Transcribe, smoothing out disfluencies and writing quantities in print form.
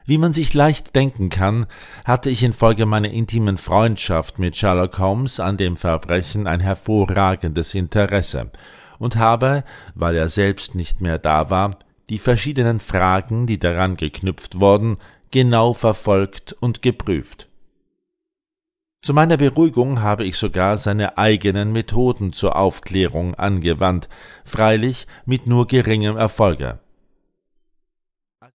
Wie man sich leicht denken kann, hatte ich infolge meiner intimen Freundschaft mit Sherlock Holmes an dem Verbrechen ein hervorragendes Interesse und habe, weil er selbst nicht mehr da war, die verschiedenen Fragen, die daran geknüpft wurden, genau verfolgt und geprüft. Zu meiner Beruhigung habe ich sogar seine eigenen Methoden zur Aufklärung angewandt, freilich mit nur geringem Erfolge.